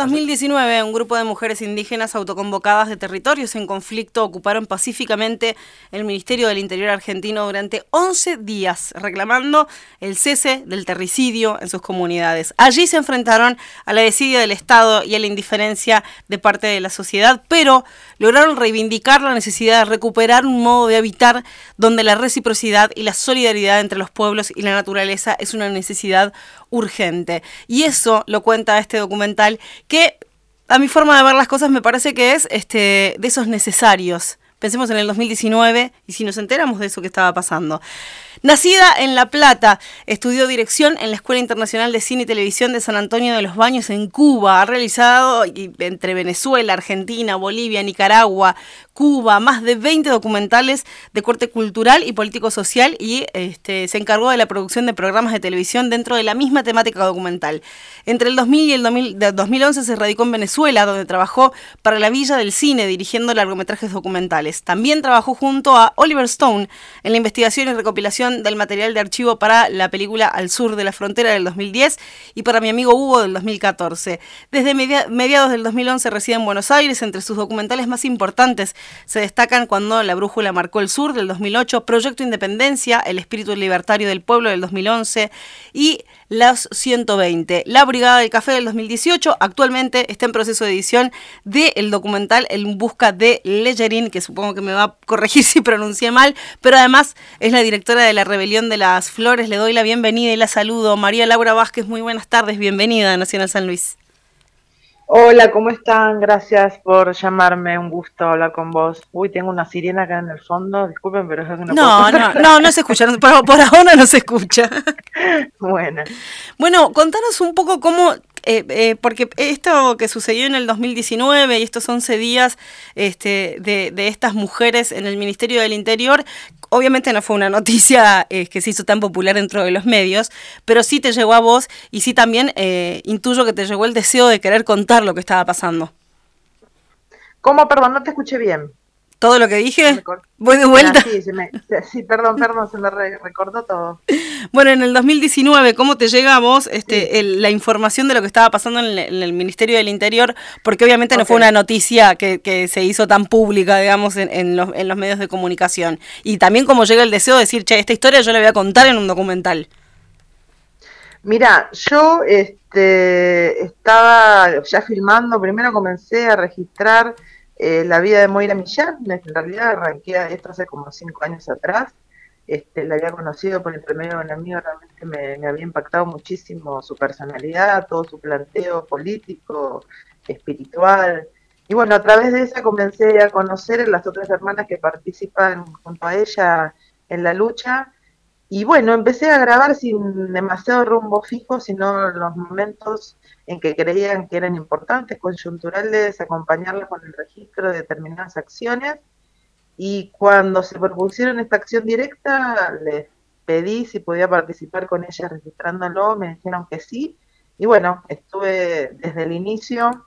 2019, un grupo de mujeres indígenas autoconvocadas de territorios en conflicto ocuparon pacíficamente el Ministerio del Interior argentino durante 11 días, reclamando el cese del terricidio en sus comunidades. Allí se enfrentaron a la desidia del Estado y a la indiferencia de parte de la sociedad, pero lograron reivindicar la necesidad de recuperar un modo de habitar donde la reciprocidad y la solidaridad entre los pueblos y la naturaleza es una necesidad urgente. Y eso lo cuenta este documental que, a mi forma de ver las cosas, me parece que es de esos necesarios. Pensemos en el 2019 y si nos enteramos de eso que estaba pasando. Nacida en La Plata, estudió dirección en la Escuela Internacional de Cine y Televisión de San Antonio de los Baños en Cuba. Ha realizado entre Venezuela, Argentina, Bolivia, Nicaragua, Cuba, más de 20 documentales de corte cultural y político-social y se encargó de la producción de programas de televisión dentro de la misma temática documental. Entre el 2000 y el 2011 se radicó en Venezuela, donde trabajó para la Villa del Cine dirigiendo largometrajes documentales. También trabajó junto a Oliver Stone en la investigación y recopilación del material de archivo para la película Al Sur de la Frontera del 2010 y para Mi Amigo Hugo del 2014. Desde mediados del 2011 reside en Buenos Aires. Entre sus documentales más importantes se destacan Cuando la brújula marcó el sur del 2008, Proyecto Independencia, El espíritu libertario del pueblo del 2011 y Los 120. La Brigada del Café del 2018. Actualmente está en proceso de edición del documental En busca de Leyerín, que supongo que me va a corregir si pronuncié mal, pero además es la directora de La Rebelión de las Flores. Le doy la bienvenida y la saludo. María Laura Vázquez, muy buenas tardes, bienvenida a Nacional San Luis. Hola, ¿cómo están? Gracias por llamarme, un gusto hablar con vos. Uy, tengo una sirena acá en el fondo, disculpen, pero es que no se escucha, por ahora no se escucha. Bueno, contanos un poco cómo, porque esto que sucedió en el 2019 y estos 11 días de estas mujeres en el Ministerio del Interior, obviamente no fue una noticia que se hizo tan popular dentro de los medios, pero sí te llegó a vos y sí también intuyo que te llegó el deseo de querer contar lo que estaba pasando. ¿Cómo? Perdón, no te escuché bien. ¿Todo lo que dije? ¿Voy de vuelta? Sí, perdón, se me recordó todo. Bueno, en el 2019, ¿cómo te llega a vos la información de lo que estaba pasando en el Ministerio del Interior? Porque obviamente no fue una noticia que se hizo tan pública, digamos, en los medios de comunicación. Y también cómo llega el deseo de decir, che, esta historia yo la voy a contar en un documental. Mira, yo estaba ya filmando, primero comencé a registrar la vida de Moira Millán. En realidad arranqué esto hace como 5 años atrás. La había conocido por intermedio de un amigo, realmente me había impactado muchísimo su personalidad, todo su planteo político, espiritual. Y bueno, a través de esa comencé a conocer a las otras hermanas que participan junto a ella en la lucha. Y bueno, empecé a grabar sin demasiado rumbo fijo, sino los momentos en que creían que eran importantes, coyunturales, acompañarlas con el registro de determinadas acciones. Y cuando se propusieron esta acción directa, les pedí si podía participar con ellas registrándolo, me dijeron que sí. Y bueno, estuve desde el inicio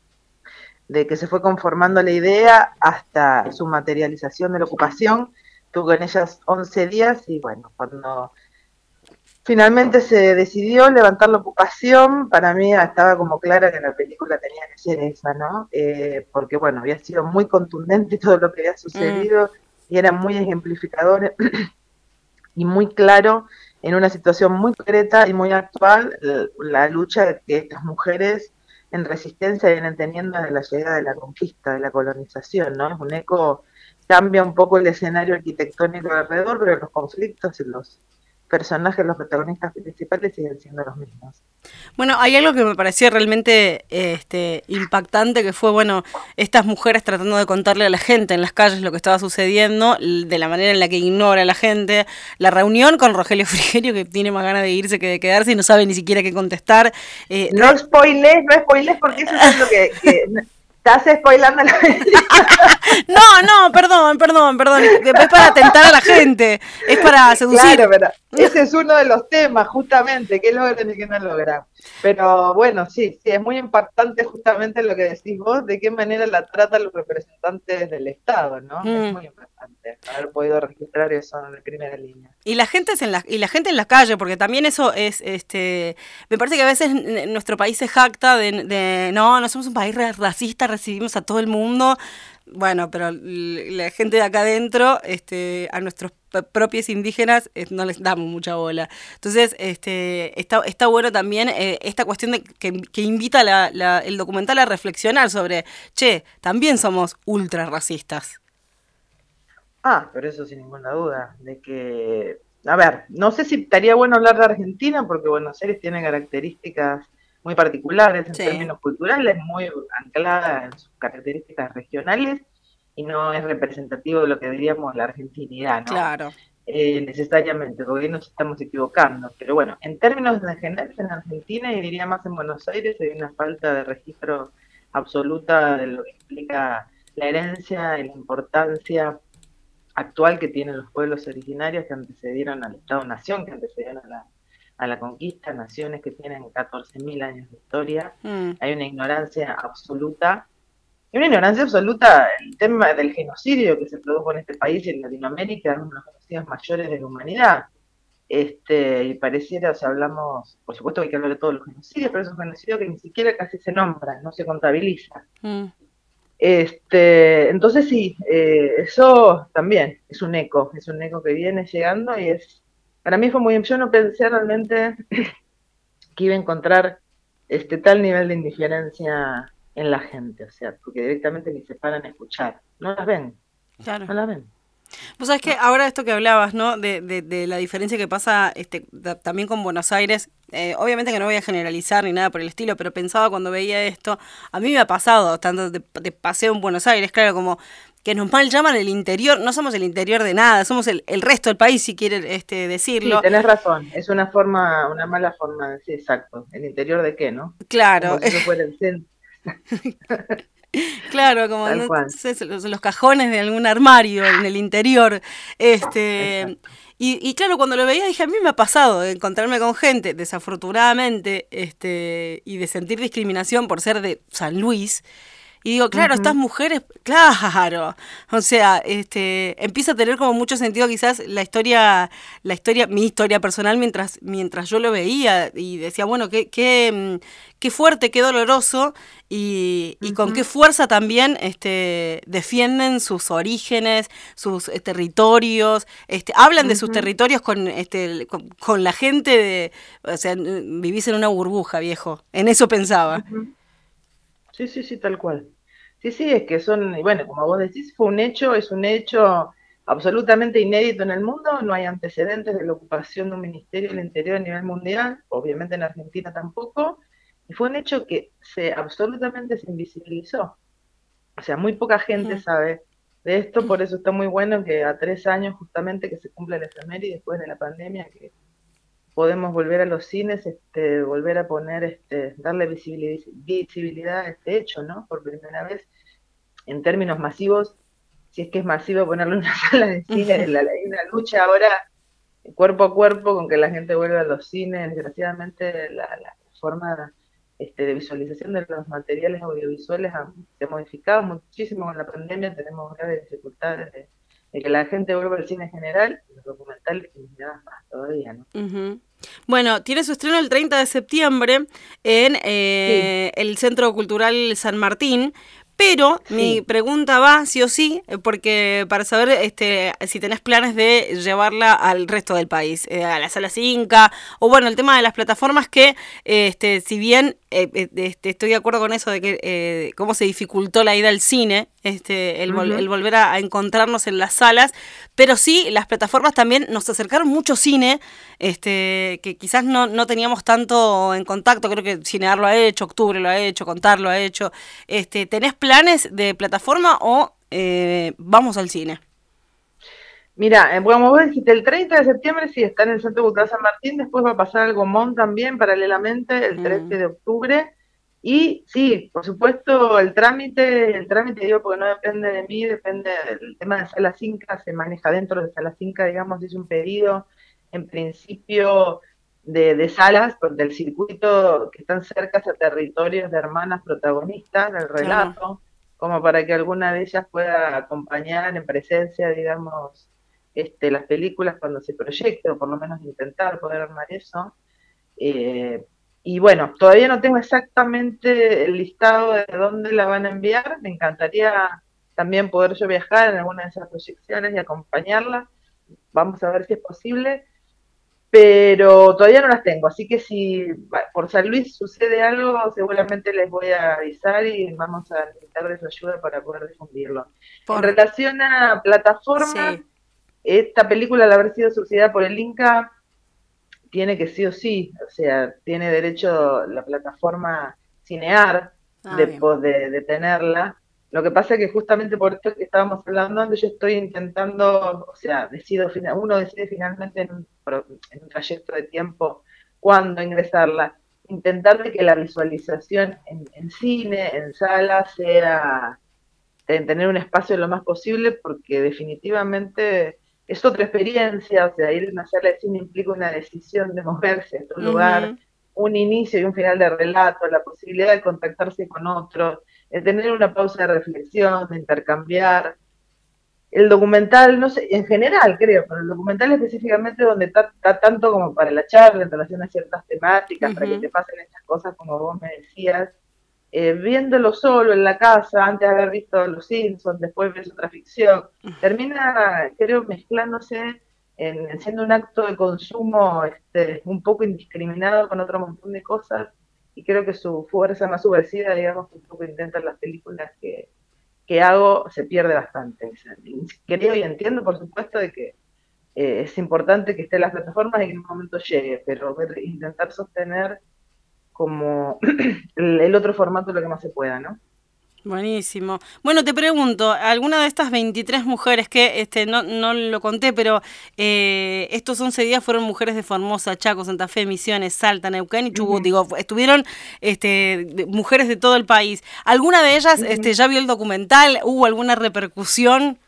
de que se fue conformando la idea hasta su materialización de la ocupación. Estuve con ellas 11 días y bueno, cuando finalmente se decidió levantar la ocupación, para mí estaba como clara que la película tenía que ser esa, ¿no? Porque bueno, había sido muy contundente todo lo que había sucedido y era muy ejemplificador y muy claro en una situación muy concreta y muy actual la lucha que estas mujeres en resistencia vienen teniendo desde la llegada de la conquista, de la colonización, ¿no? Es un eco, cambia un poco el escenario arquitectónico alrededor, pero los conflictos y los personajes, los protagonistas principales siguen siendo los mismos. Bueno, hay algo que me pareció realmente impactante, que fue, bueno, estas mujeres tratando de contarle a la gente en las calles lo que estaba sucediendo, de la manera en la que ignora a la gente, la reunión con Rogelio Frigerio, que tiene más ganas de irse que de quedarse y no sabe ni siquiera qué contestar. No spoiles porque eso es lo que estás spoilando la película. No, perdón. Es para tentar a la gente, es para seducir. Claro, pero ese es uno de los temas, justamente, qué logran y qué no logran. Pero bueno, sí, es muy impactante justamente lo que decís vos, de qué manera la tratan los representantes del Estado, ¿no? Es muy importante haber podido registrar eso de primera línea. Y la gente y la gente en la calle, porque también eso es, me parece que a veces nuestro país se jacta de no somos un país racista, recibimos a todo el mundo. Bueno, pero la gente de acá adentro, a nuestros propios indígenas no les damos mucha bola. Entonces, está bueno también esta cuestión de que invita el documental a reflexionar sobre, che, también somos ultra racistas. Pero eso sin ninguna duda, de que, a ver, no sé si estaría bueno hablar de Argentina, porque Buenos Aires tiene características muy particulares en Sí. términos culturales, muy anclada en sus características regionales, y no es representativo de lo que diríamos la argentinidad, ¿no? Claro. Necesariamente, porque ahí nos estamos equivocando. Pero bueno, en términos de general, en Argentina, y diría más en Buenos Aires, hay una falta de registro absoluta de lo que implica la herencia y la importancia actual que tienen los pueblos originarios que antecedieron al Estado-Nación, que antecedieron a la conquista, naciones que tienen 14.000 años de historia. Mm, Hay una ignorancia absoluta. Y una ignorancia absoluta, el tema del genocidio que se produjo en este país y en Latinoamérica, es uno de los genocidios mayores de la humanidad. Y pareciera, o sea, hablamos, por supuesto que hay que hablar de todos los genocidios, pero es un genocidio que ni siquiera casi se nombra, no se contabiliza. mm. Entonces sí, eso también es un eco que viene llegando y para mí fue muy, yo no pensé realmente que iba a encontrar tal nivel de indiferencia en la gente, o sea, porque directamente ni se paran a escuchar, no las ven, Claro. no las ven. Vos sabés que No. ahora esto que hablabas, ¿no? De la diferencia que pasa también con Buenos Aires, obviamente que no voy a generalizar ni nada por el estilo, pero pensaba cuando veía esto, a mí me ha pasado, tanto de paseo en Buenos Aires, claro, como que nos mal llaman el interior, no somos el interior de nada, somos el resto del país, si quieren Sí, decirlo. tenés razón, es una forma, una mala forma de decir exacto, ¿el interior de qué, no? Claro, Como si eso fuera el centro, claro, como tal no cual, sé, los cajones de algún armario en el interior. Este, exacto. y claro, cuando lo veía dije, a mí me ha pasado de encontrarme con gente, desafortunadamente, y de sentir discriminación por ser de San Luis. Y digo, claro, estas Ujú. mujeres, claro, o sea, empieza a tener como mucho sentido quizás mi historia personal mientras yo lo veía y decía, bueno, qué fuerte, qué doloroso y con qué Ujú, fuerza también defienden sus orígenes, sus territorios, hablan de sus ujú, territorios con la gente o sea, vivís en una burbuja, viejo, en eso pensaba. ujú. Sí, sí, sí, tal cual. Sí, sí, es que son, y bueno, como vos decís, es un hecho absolutamente inédito en el mundo, no hay antecedentes de la ocupación de un ministerio del Interior a nivel mundial, obviamente en Argentina tampoco, y fue un hecho que absolutamente se invisibilizó. O sea, muy poca gente Ujú. sabe de esto, por eso está muy bueno que a 3 años justamente que se cumple la efeméride después de la pandemia, que podemos volver a los cines, volver a poner, darle visibilidad a este hecho, ¿no? Por primera vez, en términos masivos, si es que es masivo ponerlo en una sala de cine, hay una lucha ahora cuerpo a cuerpo con que la gente vuelva a los cines. Desgraciadamente, la forma de visualización de los materiales audiovisuales se ha modificado muchísimo con la pandemia. Tenemos graves dificultades de que la gente vuelva al cine en general, y los documentales y nada más todavía, ¿no? Ujú. Bueno, tiene su estreno el 30 de septiembre en Sí, el Centro Cultural San Martín, pero mi sí. pregunta va sí o sí, porque para saber si tenés planes de llevarla al resto del país, a la Sala Inca, o bueno, el tema de las plataformas que, si bien estoy de acuerdo con eso de que cómo se dificultó la ida al cine, el Ujú. volver a encontrarnos en las salas, pero sí, las plataformas también nos acercaron mucho cine, que quizás no teníamos tanto en contacto. Creo que Cinear lo ha hecho, Octubre lo ha hecho, Contar lo ha hecho. ¿Tenés planes de plataforma o vamos al cine? Mira, como vos dijiste, el 30 de septiembre sí está en el Centro Cultural San Martín, después va a pasar al Gomón también paralelamente el 13 Mm, de octubre. Y sí, por supuesto, el trámite digo porque no depende de mí, depende del tema de Sala Cinca, se maneja dentro de Sala Cinca, digamos, hice un pedido en principio de salas del circuito que están cerca a territorios de hermanas protagonistas del claro. relato, como para que alguna de ellas pueda acompañar en presencia, digamos, las películas cuando se proyecte, o por lo menos intentar poder armar eso. Eh, y bueno, todavía no tengo exactamente el listado de dónde la van a enviar. Me encantaría también poder yo viajar en alguna de esas proyecciones y acompañarla. Vamos a ver si es posible, pero todavía no las tengo. Así que si por San Luis sucede algo, seguramente les voy a avisar y vamos a necesitar de su ayuda para poder difundirlo. En Por, relación a plataformas, sí, esta película, al haber sido subsidiada por el Inca, tiene que sí o sí, o sea, tiene derecho la plataforma Cinear bien. de tenerla. Lo que pasa es que justamente por esto que estábamos hablando antes, yo estoy intentando, o sea, uno decide finalmente en un trayecto de tiempo cuándo ingresarla, intentar de que la visualización en cine, en sala, sea en tener un espacio lo más posible, porque definitivamente es otra experiencia, o sea, ir a una sala de cine implica una decisión de moverse a un lugar, Ujú. un inicio y un final de relato, la posibilidad de contactarse con otros, de tener una pausa de reflexión, de intercambiar. El documental, no sé, en general creo, pero el documental específicamente donde está tanto como para la charla en relación a ciertas temáticas, para que Ujú. te pasen estas cosas como vos me decías, viéndolo solo en la casa, antes de haber visto Los Simpsons, después ves otra ficción, termina, creo, mezclándose siendo un acto de consumo un poco indiscriminado con otro montón de cosas, y creo que su fuerza más subversiva, digamos, que un poco intentan las películas que hago, se pierde bastante. Creo y entiendo, por supuesto, de que es importante que esté en las plataformas y que en un momento llegue, pero intentar sostener como el otro formato lo que más se pueda, ¿no? Buenísimo. Bueno, te pregunto, ¿alguna de estas 23 mujeres que no lo conté, pero estos 11 días fueron mujeres de Formosa, Chaco, Santa Fe, Misiones, Salta, Neuquén y Chubut? Ujú, Digo, estuvieron mujeres de todo el país. ¿Alguna de ellas ujú. ya vio el documental? ¿Hubo alguna repercusión?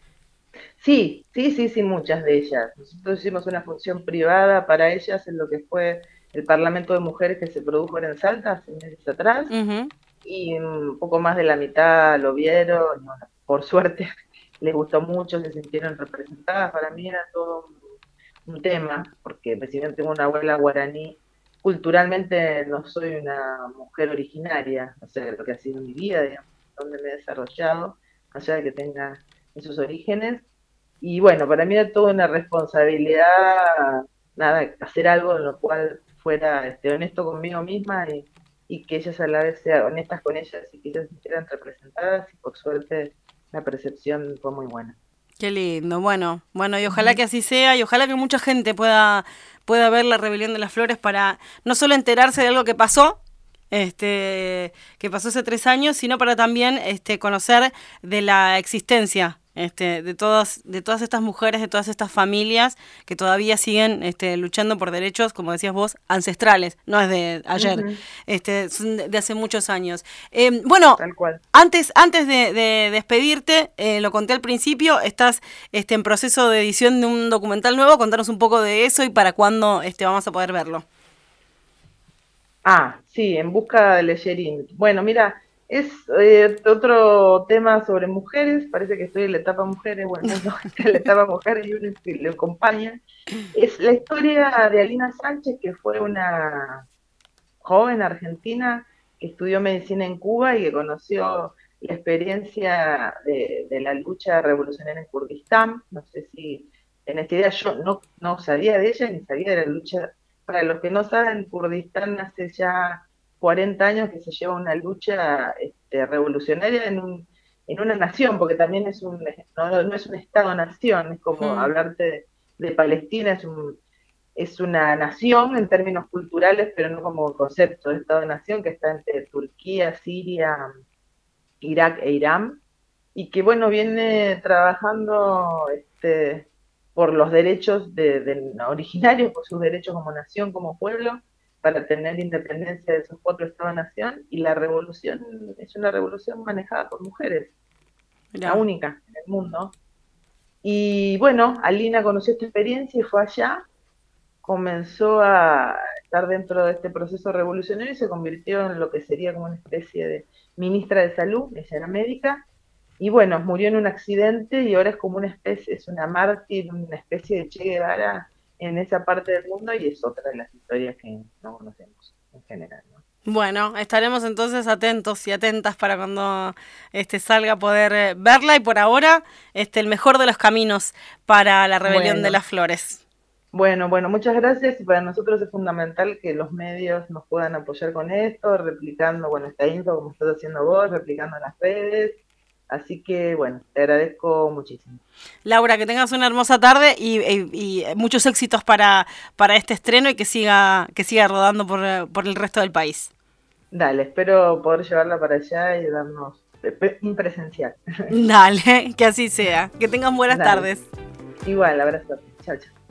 Sí, sí, sí, sí, muchas de ellas. Nosotros hicimos una función privada para ellas en lo que fue el Parlamento de Mujeres que se produjo en Salta hace meses atrás, Ujú. y un poco más de la mitad lo vieron, y bueno, por suerte les gustó mucho, se sintieron representadas. Para mí era todo un tema, porque si bien tengo una abuela guaraní, culturalmente no soy una mujer originaria, o sea, lo que ha sido mi vida, digamos, donde me he desarrollado, más allá de que tenga esos orígenes. Y bueno, para mí era toda una responsabilidad, nada, hacer algo en lo cual fuera honesto conmigo misma, y que ellas a la vez sean honestas con ellas y que ellas se sintieran representadas, y por suerte la percepción fue muy buena. Qué lindo, bueno, y ojalá Ujú. que así sea, y ojalá que mucha gente pueda ver la rebelión de las flores para no solo enterarse de algo que pasó hace 3 años, sino para también conocer de la existencia de todas estas mujeres, de todas estas familias que todavía siguen luchando por derechos, como decías vos, ancestrales, no es de ayer, Ujú, son de hace muchos años. Bueno, tal cual. antes de despedirte, lo conté al principio, estás en proceso de edición de un documental nuevo, contanos un poco de eso y para cuándo vamos a poder verlo. Ah, sí, En busca de Leyerín. Bueno, mira, es otro tema sobre mujeres, parece que estoy en la etapa mujeres, o el mundo está en la etapa mujeres y uno que le acompaña. Es la historia de Alina Sánchez, que fue una joven argentina que estudió medicina en Cuba y que conoció la experiencia de la lucha revolucionaria en Kurdistán. No sé si en esta idea yo no sabía de ella ni sabía de la lucha. Para los que no saben, Kurdistán hace ya 40 años que se lleva una lucha revolucionaria en una nación, porque también no es un Estado-nación, es como Mm. hablarte de Palestina, es una nación en términos culturales, pero no como concepto de Estado-nación, que está entre Turquía, Siria, Irak e Irán, y que bueno, viene trabajando por los derechos de originarios, por sus derechos como nación, como pueblo, para tener independencia de esos cuatro Estados-nación, y la revolución es una revolución manejada por mujeres, la Mirá. única en el mundo. Y bueno, Alina conoció esta experiencia y fue allá, comenzó a estar dentro de este proceso revolucionario y se convirtió en lo que sería como una especie de ministra de salud, ella era médica, y bueno, murió en un accidente y ahora es como una especie, es una mártir, una especie de Che Guevara en esa parte del mundo y es otra de las historias que no conocemos en general, ¿no? Bueno, estaremos entonces atentos y atentas para cuando salga poder verla y por ahora el mejor de los caminos para la rebelión de Bueno, las flores. bueno, muchas gracias y para nosotros es fundamental que los medios nos puedan apoyar con esto, replicando, bueno, esta info como estás haciendo vos, replicando en las redes, así que bueno, te agradezco muchísimo. Laura, que tengas una hermosa tarde y muchos éxitos para este estreno y que siga rodando por el resto del país. Dale, espero poder llevarla para allá y darnos un presencial. Dale, que así sea. Que tengan buenas Dale, tardes. igual, abrazo. Chao, chao.